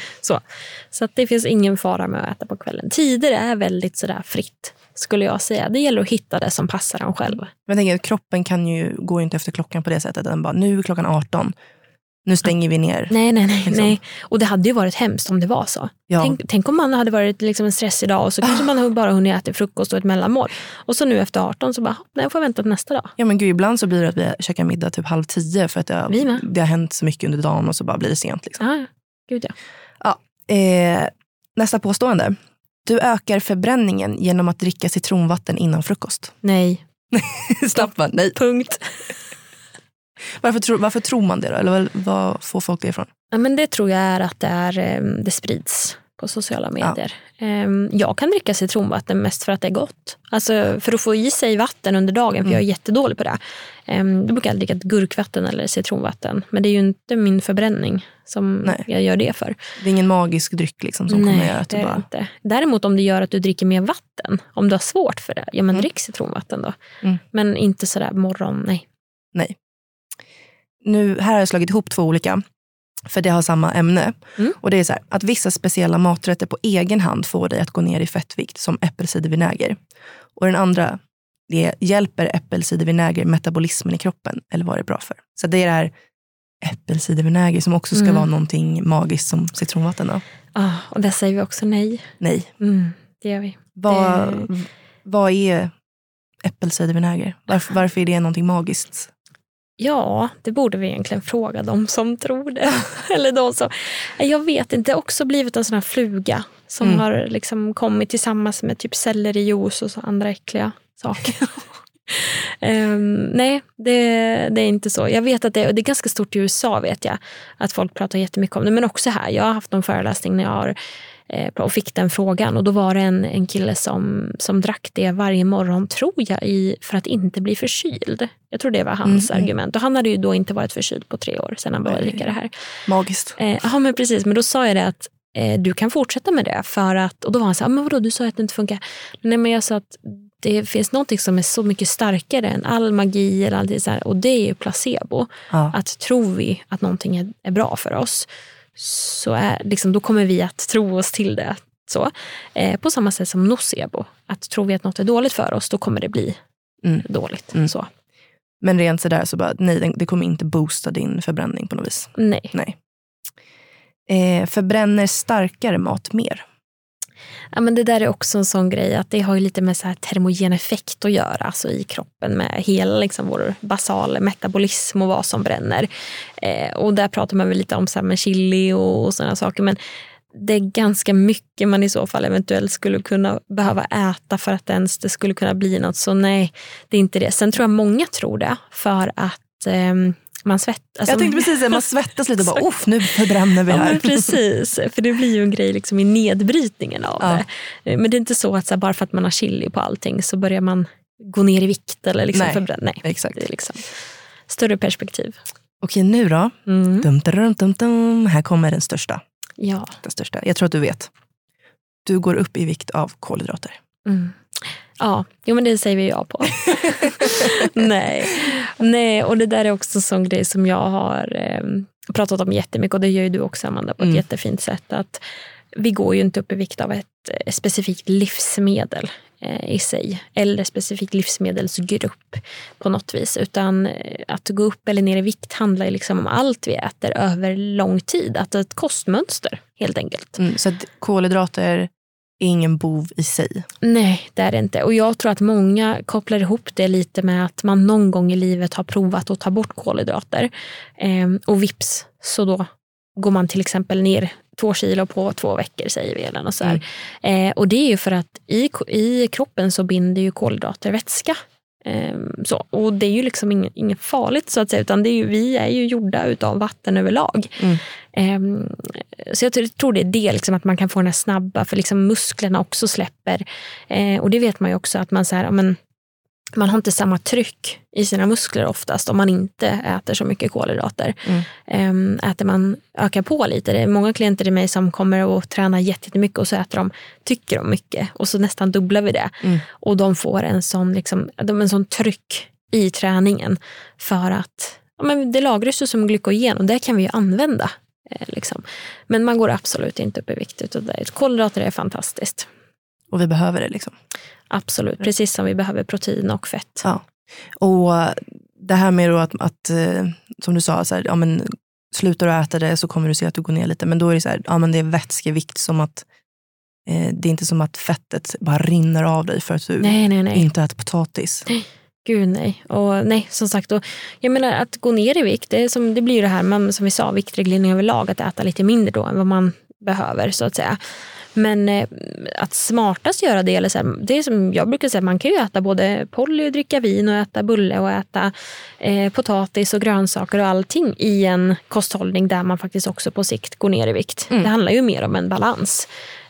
Så att det finns ingen fara med att äta på kvällen. Tider är väldigt sådär fritt, skulle jag säga. Det gäller att hitta det som passar en själv. Men jag tänker att kroppen går inte efter klockan på det sättet. Den bara, nu är klockan 18. Nu stänger vi ner. Nej. Och det hade ju varit hemskt om det var så. Ja. Tänk om man hade varit liksom en stressig dag och så kanske man bara hunnit äta frukost och ett mellanmål. Och så nu efter 18 så bara, nej, jag får vänta till nästa dag. Ja men gud, ibland så blir det att vi käkar middag typ 9:30 för att det har hänt så mycket under dagen och så bara blir det sent. Liksom. Ja, gud ja. Nästa påstående. Du ökar förbränningen genom att dricka citronvatten innan frukost. Nej. Snabbt man, nej. Punkt. Varför tror man det då? Eller vad får folk det ifrån? Ja, men det tror jag är att det sprids på sociala medier. Ja. Jag kan dricka citronvatten mest för att det är gott. Alltså för att få i sig vatten under dagen, för jag är jättedålig på det. Då brukar jag dricka ett gurkvatten eller citronvatten. Men det är ju inte min förbränning som jag gör det för. Det är ingen magisk dryck liksom som kommer göra att det är inte. Däremot om det gör att du dricker mer vatten, om du har svårt för det, ja men drick citronvatten då. Men inte sådär morgon, nej. Nu här har jag slagit ihop 2 olika, för det har samma ämne. Och det är så här, att vissa speciella maträtter på egen hand får dig att gå ner i fettvikt, som äppelcidervinäger. Och den andra, det hjälper äppelcidervinäger metabolismen i kroppen, eller vad är det bra för? Så det är det här äppelcidervinäger som också ska vara någonting magiskt som citronvatten då. Ja, och där säger vi också nej. Nej. Det gör vi. Vad är äppelcidervinäger? Varför är det någonting magiskt? Ja, det borde vi egentligen fråga de som tror det. Eller de som... Jag vet inte, det har också blivit en sån här fluga som har liksom kommit tillsammans med typ sellerijuice och så andra äckliga saker. Nej, det är inte så. Jag vet att det är ganska stort i USA, vet jag. Att folk pratar jättemycket om det. Men också här, jag har haft någon föreläsning när jag har och fick den frågan. Och då var det en kille som drack det varje morgon, tror jag, för att inte bli förkyld. Jag tror det var hans argument. Och han hade ju då inte varit förkyld på 3 år sedan han började dricka det här. Magiskt. Ja, men precis. Men då sa jag det att du kan fortsätta med det. För att, och då var han så här, men vadå, du sa att det inte funkar. Nej, men jag sa att det finns något som är så mycket starkare än all magi eller allt så här, och det är ju placebo. Ja. Att tror vi att någonting är bra för oss, så då kommer vi att tro oss till det. Så. På samma sätt som nocebo. Att tror vi att något är dåligt för oss, då kommer det bli dåligt. Så. Men rent sådär så bara, nej, det kommer inte boosta din förbränning på något vis. Nej. Förbränner starkare mat mer? Ja, men det där är också en sån grej att det har ju lite med så här termogen effekt att göra, alltså i kroppen med hela liksom vår basala metabolism och vad som bränner. Och där pratar man väl lite om så här med chili och sådana saker, men det är ganska mycket man i så fall eventuellt skulle kunna behöva äta för att ens det skulle kunna bli något. Så nej, det är inte det. Sen tror jag många tror det för att man svettas. Alltså, jag tänkte precis att man svettas lite och bara, nu förbränner vi här. Ja, men precis, för det blir ju en grej liksom i nedbrytningen av det. Men det är inte så att så här, bara för att man har chili på allting så börjar man gå ner i vikt eller liksom förbränna. Nej, exakt. Det är liksom större perspektiv. Okej, nu då. Här kommer den största. Ja. Den största. Jag tror att du vet. Du går upp i vikt av kolhydrater. Ja, men det säger vi ja på. Nej, och det där är också en sån grej som jag har pratat om jättemycket, och det gör ju du också, Amanda, på ett jättefint sätt. Att vi går ju inte upp i vikt av ett specifikt livsmedel i sig, eller specifikt livsmedelsgrupp på något vis, utan att gå upp eller ner i vikt handlar ju liksom om allt vi äter över lång tid, att ett kostmönster helt enkelt. Så att kolhydrater är ingen bov i sig? Nej, det är det inte. Och jag tror att många kopplar ihop det lite med att man någon gång i livet har provat att ta bort kolhydrater. Och vips, så då går man till exempel ner 2 kilo på 2 veckor, säger vi. Eller så här. Och det är ju för att i kroppen så binder ju kolhydrater vätska. Så. Och det är ju liksom inget farligt så att säga, utan vi är ju gjorda utav vatten överlag. Så jag tror det är det liksom, att man kan få den här snabba, för liksom musklerna också släpper. Och det vet man ju också att man så här, man har inte samma tryck i sina muskler oftast om man inte äter så mycket kolhydrater. Äter man, ökar på lite. Det är många klienter i mig som kommer och tränar jättemycket och så äter de, tycker de mycket, och så nästan dubblar vi det. Och de får en sån tryck i träningen för att det lagras ju som glykogen, och det kan vi ju använda. Liksom. Men man går absolut inte upp i vikt utav det. Kolhydrater är fantastiskt. Och vi behöver det liksom. Absolut, precis som vi behöver protein och fett. Ja. Och det här med då att som du sa, så här, slutar du äta det så kommer du se att du går ner lite. Men då är det så här, men det är vätskevikt, som att det är inte som att fettet bara rinner av dig för att du inte äter potatis. Gud nej. Och nej, som sagt, och jag menar att gå ner i vikt, det blir ju det här, som vi sa, viktreglering överlag, att äta lite mindre då än vad man behöver så att säga. Men att smartast göra det, eller så här, det är som jag brukar säga, man kan ju äta både poly och dricka vin och äta bulle och äta potatis och grönsaker och allting i en kosthållning där man faktiskt också på sikt går ner i vikt. Det handlar ju mer om en balans.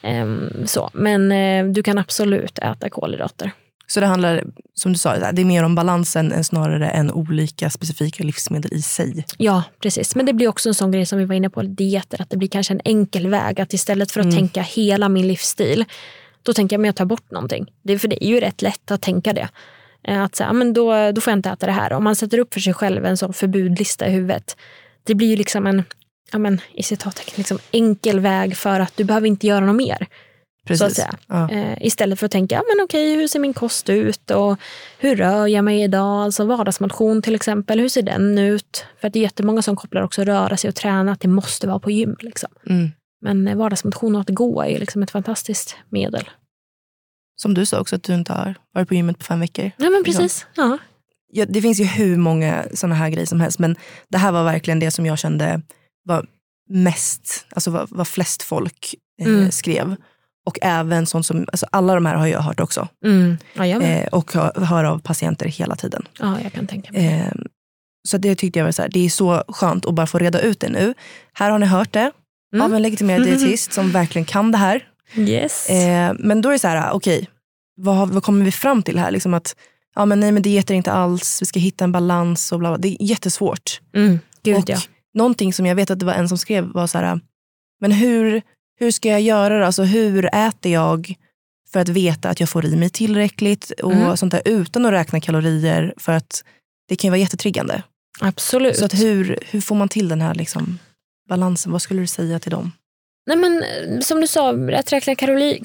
Men du kan absolut äta kolhydrater. Så det handlar, som du sa, det är mer om balansen än snarare än olika specifika livsmedel i sig. Ja, precis. Men det blir också en sån grej som vi var inne på, dieter, att det blir kanske en enkel väg, att istället för att tänka hela min livsstil, då tänker jag att jag tar bort någonting. För det är ju rätt lätt att tänka det. Att säga, då får jag inte äta det här. Om man sätter upp för sig själv en sån förbudlista i huvudet, det blir ju liksom i citattecken, liksom enkel väg för att du behöver inte göra något mer. Precis. Så att säga. Ja. Istället för att tänka, okej, hur ser min kost ut och hur rör jag mig idag? Alltså vardagsmotion till exempel, hur ser den ut? För att det är jättemånga som kopplar också röra sig och träna, att det måste vara på gym. Liksom. Men vardagsmotion och att gå är ju liksom ett fantastiskt medel. Som du sa också, att du inte har varit på gymmet på 5 veckor. Ja, men precis. Ja. Ja, det finns ju hur många sådana här grejer som helst, men det här var verkligen det som jag kände var mest, alltså vad flest folk skrev. Och även sånt som, alla de här har jag hört också. Ja, och hör av patienter hela tiden. Ja, jag kan tänka mig. Så det tyckte jag var så här, det är så skönt att bara få reda ut det nu. Här har ni hört det av en legitimerad dietist som verkligen kan det här. Yes. Men då är det så här, okej, vad kommer vi fram till här? Liksom att, men diet är inte alls, vi ska hitta en balans och bla bla. Det är jättesvårt. Gud, och någonting som jag vet att det var en som skrev var så här, men hur ska jag göra det? Alltså hur äter jag för att veta att jag får i mig tillräckligt och sånt där, utan att räkna kalorier, för att det kan ju vara jättetriggande. Absolut. Så att hur får man till den här liksom balansen? Vad skulle du säga till dem? Nej, men som du sa, att räkna kalorier.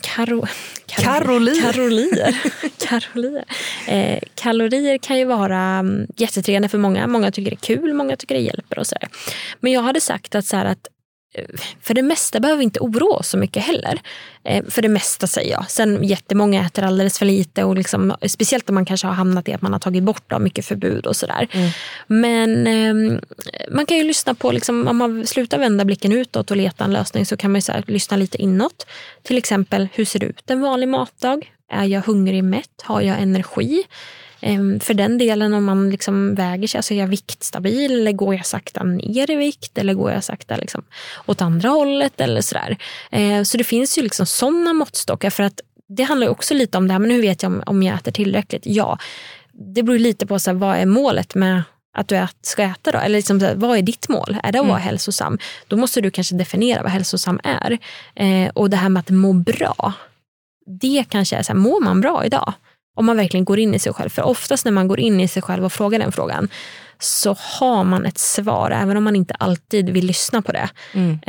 Kalorier kan ju vara jättetriggande för många. Många tycker det är kul, många tycker det hjälper och så där. Men jag hade sagt att så här, att för det mesta behöver vi inte oroa oss så mycket heller. För det mesta säger jag. Sen jättemånga äter alldeles för lite och liksom, speciellt om man kanske har hamnat i att man har tagit bort mycket förbud och sådär. Men man kan ju lyssna på, liksom, om man slutar vända blicken utåt och leta en lösning, så kan man ju så här, lyssna lite inåt. Till exempel, hur ser det ut en vanlig matdag? Är jag hungrig, mätt? Har jag energi? För den delen, om man liksom väger sig, alltså är jag viktstabil eller går jag sakta ner i vikt eller går jag sakta liksom åt andra hållet eller sådär. Så det finns ju liksom sådana måttstockar, för att det handlar ju också lite om det här, men hur vet jag om jag äter tillräckligt? Ja, det beror lite på så här, vad är målet med att du ska äta då? Eller liksom, vad är ditt mål? Är det att vara hälsosam? Då måste du kanske definiera vad hälsosam är. Och det här med att må bra, det kanske är så här, mår man bra idag? Om man verkligen går in i sig själv. För oftast när man går in i sig själv och frågar den frågan, så har man ett svar, även om man inte alltid vill lyssna på det.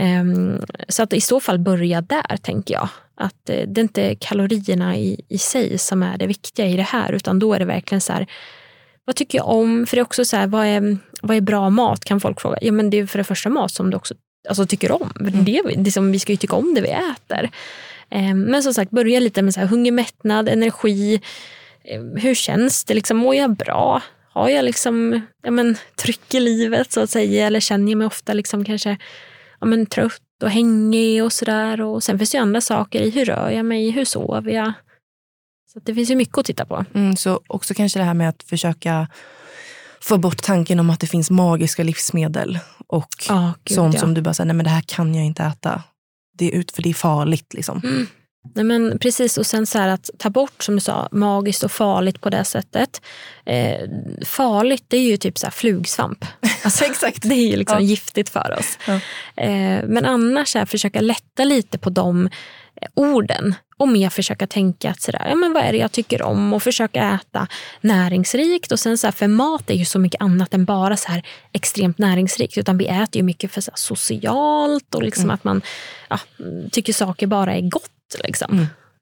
Så att i så fall börja där, tänker jag. Att det är inte kalorierna i sig som är det viktiga i det här, utan då är det verkligen så här, vad tycker jag om? För det är också så här, vad är bra mat, kan folk fråga. Ja, men det är för det första mat som du också tycker om. Det som vi ska ju tycka om det vi äter. Men som sagt, börja lite med så här, hunger, mättnad, energi. Hur känns det? Liksom, mår jag bra? Har jag liksom, tryck i livet så att säga? Eller känner jag mig ofta liksom kanske trött och hängig och sådär? Och sen finns det ju andra saker i hur rör jag mig? Hur sover jag? Så att det finns ju mycket att titta på. Så också kanske det här med att försöka få bort tanken om att det finns magiska livsmedel. Och sånt som du bara säger, nej men det här kan jag inte äta. För det är farligt liksom. Nej, men precis, och sen så här att ta bort, som du sa, magiskt och farligt på det sättet. Farligt, det är ju typ så här flugsvamp. Alltså, exakt. Det är ju liksom giftigt för oss. Men annars så här, försöka lätta lite på de orden. Och mer försöka tänka att sådär, men vad är det jag tycker om, och försöka äta näringsrikt. Och sen så här, för mat är ju så mycket annat än bara så här extremt näringsrikt, utan vi äter ju mycket för så här socialt och liksom att man tycker saker bara är gott liksom.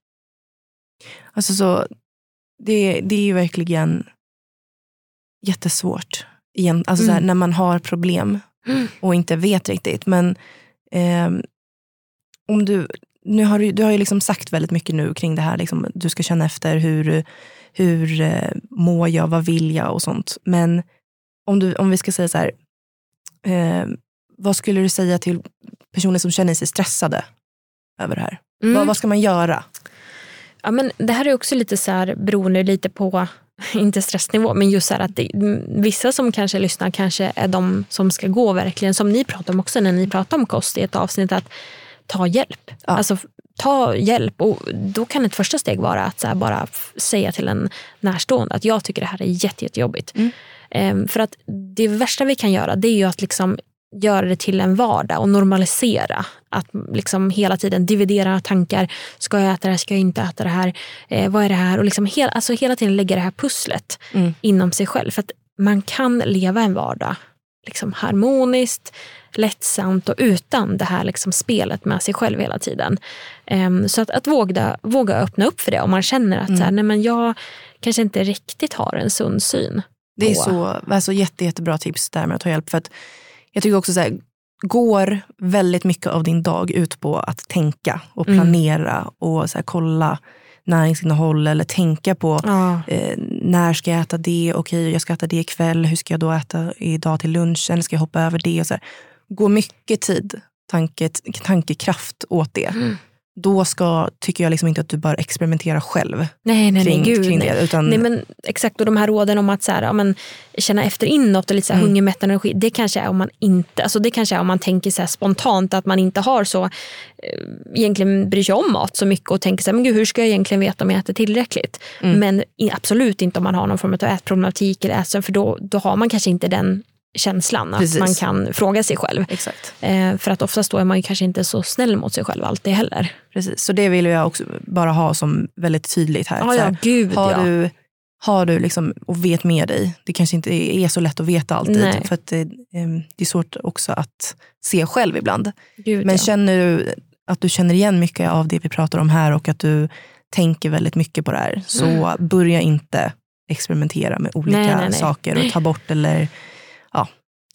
Alltså så det är ju verkligen jättesvårt igen, alltså så här, när man har problem och inte vet riktigt, men om du har ju liksom sagt väldigt mycket nu kring det här liksom, du ska känna efter hur mår jag, vad vill jag och sånt, men om vi ska säga så här, vad skulle du säga till personer som känner sig stressade över det här? Vad ska man göra? Ja, men det här är också lite så här, beroende lite på, inte stressnivå, men just så här att vissa som kanske lyssnar kanske är de som ska gå verkligen, som ni pratar om också när ni pratar om kost i ett avsnitt, att ta hjälp. Alltså ta hjälp, och då kan ett första steg vara att så här, bara säga till en närstående att jag tycker det här är jättejobbigt. För att det värsta vi kan göra, det är ju att liksom göra det till en vardag och normalisera. Att liksom hela tiden dividera tankar. Ska jag äta det här? Ska jag inte äta det här? Vad är det här? Och liksom hela tiden lägga det här pusslet inom sig själv. För att man kan leva en vardag liksom harmoniskt, lättsamt och utan det här liksom spelet med sig själv hela tiden. Så att våga öppna upp för det om man känner att så här, nej, men jag kanske inte riktigt har en sund syn. Det är så jättebra tips där med att ta hjälp, för att jag tycker också så här, går väldigt mycket av din dag ut på att tänka och planera och så här, kolla näringsinnehåll eller tänka på när ska jag äta det, okej, jag ska äta det ikväll, hur ska jag då äta idag till lunchen, ska jag hoppa över det och så här. Gå mycket tid, tankekraft åt det. Då tycker jag liksom inte att du bör experimentera själv. Nej, det, utan... nej, men exakt, och de här råden om att så här, känna efter inåt och lite så här hunger, mättnad, energi, det kanske är om man inte, alltså det kanske är om man tänker så här spontant att man inte har så egentligen bryr sig om mat så mycket och tänker så här, men gud, hur ska jag egentligen veta om jag äter tillräckligt? Men absolut inte om man har någon form av ätproblematik eller ätstörning, för då har man kanske inte den känslan att man kan fråga sig själv. Exakt. För att oftast då är man ju kanske inte så snäll mot sig själv alltid heller. Precis, så det vill jag också bara ha som väldigt tydligt här. Har du liksom och vet med dig, det kanske inte är så lätt att veta alltid. Nej. För att det är svårt också att se själv ibland. Men känner du att du känner igen mycket av det vi pratar om här och att du tänker väldigt mycket på det här, så börja inte experimentera med olika saker och ta bort eller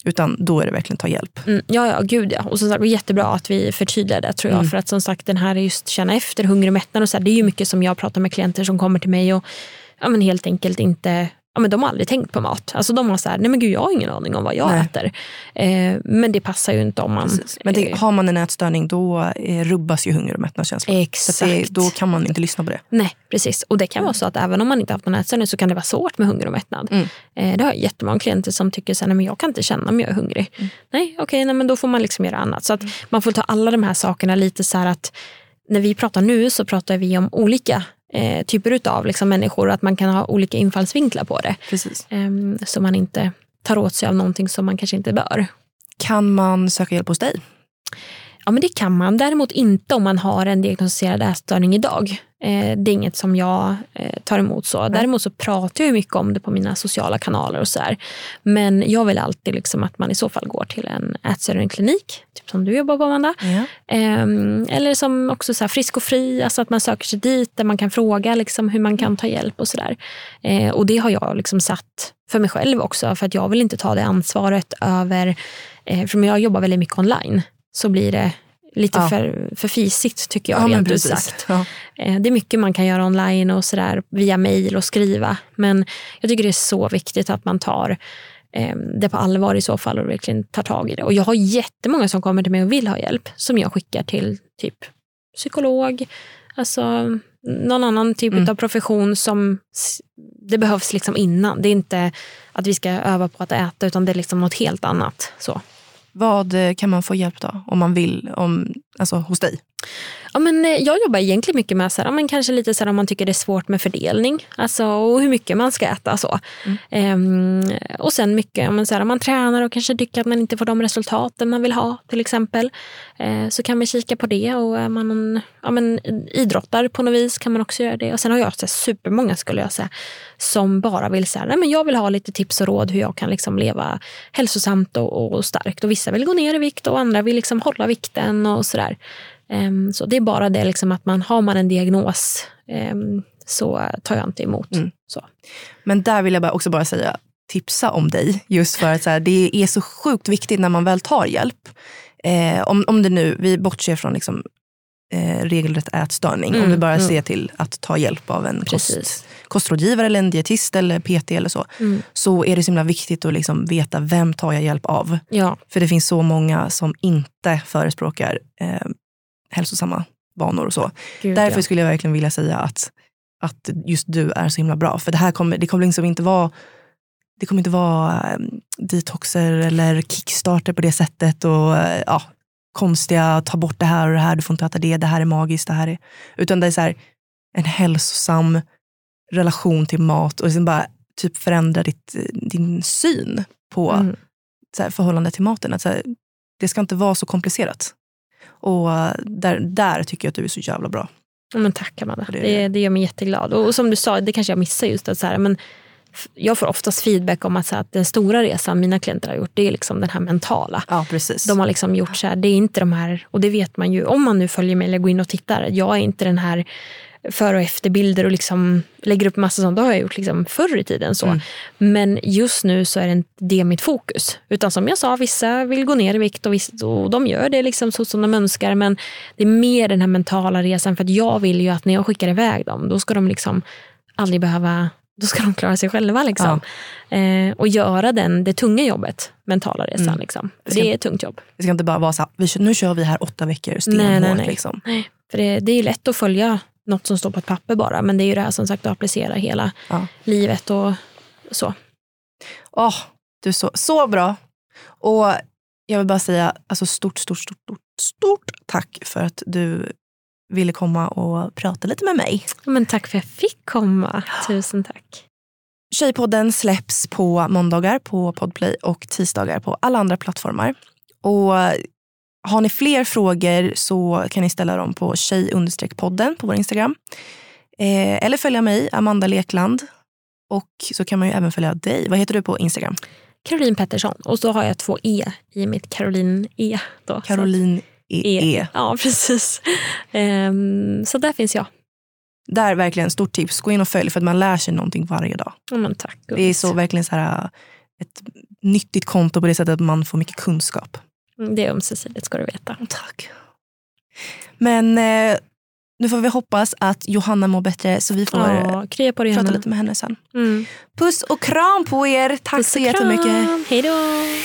Utan då är det verkligen ta hjälp. Ja, gud ja. Och som sagt, det var jättebra att vi förtydligade det, tror jag. För att som sagt, den här är just känna efter, hunger och mättnad och så här, det är ju mycket som jag pratar med klienter som kommer till mig och men helt enkelt inte... Ja, men de har aldrig tänkt på mat. Alltså de har så här, nej men gud, jag har ingen aning om vad jag äter. Men det passar ju inte om man... Men har man en ätstörning, då rubbas ju hunger och mättnadskänslan. Exakt. Då kan man inte lyssna på det. Nej, precis. Och det kan vara så att även om man inte haft någon ätstörning så kan det vara svårt med hunger och mättnad. Det har jättemånga klienter som tycker så här, nej men jag kan inte känna om jag är hungrig. Nej, men då får man liksom göra annat. Så att man får ta alla de här sakerna lite så här att när vi pratar nu så pratar vi om olika typer utav liksom människor, att man kan ha olika infallsvinklar på det. Precis. Så man inte tar åt sig av någonting som man kanske inte bör. Kan man söka hjälp hos dig? Ja, men det kan man. Däremot inte om man har en diagnostiserad ätstörning idag. Det är inget som jag tar emot så. Däremot så pratar jag mycket om det på mina sociala kanaler och så här. Men jag vill alltid liksom att man i så fall går till en ätstörningsklinik, typ som du jobbar på, Amanda. Eller som också så här Frisk och fri, alltså att man söker sig dit där man kan fråga liksom hur man kan ta hjälp och sådär. Och det har jag liksom satt för mig själv också, för att jag vill inte ta det ansvaret över, för jag jobbar väldigt mycket online, så blir det lite för fisigt, tycker jag, rent ut sagt. Ja. Det är mycket man kan göra online och sådär via mejl och skriva, men jag tycker det är så viktigt att man tar det på allvar i så fall och verkligen tar tag i det. Och jag har jättemånga som kommer till mig och vill ha hjälp, som jag skickar till typ psykolog, alltså någon annan typ av profession som det behövs liksom innan. Det är inte att vi ska öva på att äta, utan det är liksom något helt annat. Så. Vad kan man få hjälp då om man vill, alltså hos dig? Ja, men jag jobbar egentligen mycket med så här, men kanske lite så här, om man tycker det är svårt med fördelning, alltså, och hur mycket man ska äta så. Och sen mycket men så här, om man tränar och kanske tycker att man inte får de resultaten man vill ha till exempel, så kan man kika på det. Och är man idrottar på något vis kan man också göra det. Och sen har jag så här, supermånga, skulle jag säga, som bara vill säga, nej men jag vill ha lite tips och råd hur jag kan liksom leva hälsosamt och starkt. Och vissa vill gå ner i vikt och andra vill liksom hålla vikten och sådär. Så det är bara det liksom, att har man en diagnos, så tar jag inte emot. Så. Men där vill jag också bara säga, tipsa om dig, just för att så här, det är så sjukt viktigt när man väl tar hjälp. Om det nu, vi bortser från liksom, regelrätt ätstörning, om vi bara ser till att ta hjälp av en kostrådgivare eller en dietist eller PT eller så är det så himla viktigt att liksom veta, vem tar jag hjälp av? Ja. För det finns så många som inte förespråkar hälsosamma vanor och så. Därför skulle jag verkligen vilja säga att just du är så himla bra. För det kommer liksom inte vara detoxer eller kickstarter på det sättet och konstiga, ta bort det här och det här, du får inte äta det här är magiskt, det här är... Utan det är så här, en hälsosam relation till mat och liksom bara typ förändra din syn på så här, förhållande till maten. Att så här, det ska inte vara så komplicerat. Och där tycker jag att du är så jävla bra. Men tack, Amanda. Det gör mig jätteglad. Och som du sa, det kanske jag missar just att så här, men jag får oftast feedback om att den stora resan mina klienter har gjort, det är liksom den här mentala. Ja, precis. De har liksom gjort så här, det är inte de här, och det vet man ju om man nu följer mig eller går in och tittar. Jag är inte den här för- och efterbilder och liksom lägger upp massa sånt. Det har jag gjort liksom förr i tiden så. Men just nu så är det inte det mitt fokus. Utan som jag sa, vissa vill gå ner i vikt och de gör det liksom så som de önskar. Men det är mer den här mentala resan, för att jag vill ju att när jag skickar iväg dem, då ska de liksom aldrig behöva, då ska de klara sig själva liksom. Och göra det tunga jobbet, mentala resan liksom. För det är ett tungt jobb. Det ska inte bara vara så här, nu kör vi här 8 veckor stenhårt liksom. Nej, för det är lätt att följa något som står på ett papper bara, men det är ju det här som sagt att applicera hela livet och så. Du är så bra. Och jag vill bara säga alltså stort tack för att du ville komma och prata lite med mig. Men tack för att jag fick komma. Tusen tack. Tjejpodden släpps på måndagar på Podplay och tisdagar på alla andra plattformar. Och har ni fler frågor så kan ni ställa dem på tjej_podden på vår Instagram. Eller följa mig, Amanda Lekland. Och så kan man ju även följa dig. Vad heter du på Instagram? Caroline Pettersson. Och så har jag 2 E i mitt Caroline E. Då, Caroline E. Ja, precis. Så där finns jag. Där verkligen stort tips. Gå in och följ för att man lär sig någonting varje dag. Men tack. Det är så verkligen så här ett nyttigt konto på det sättet att man får mycket kunskap. Det är ömsesidigt, ska du veta. Tack. Men nu får vi hoppas att Johanna mår bättre så vi får krya på det, prata Johanna. lite med henne sen. Mm. Puss och kram på er. Tack så jättemycket. Hej då.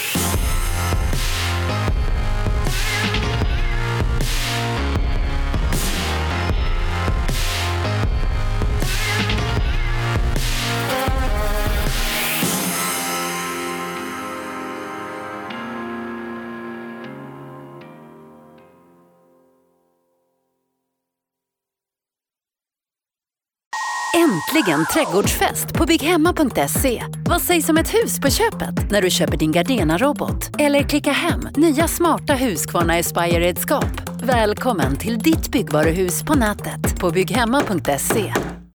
Äntligen trädgårdsfest på bygghemma.se. Vad sägs om ett hus på köpet när du köper din Gardena-robot? Eller klicka hem nya smarta Husqvarna Aspire-redskap. Välkommen till ditt byggvaruhus på nätet på bygghemma.se.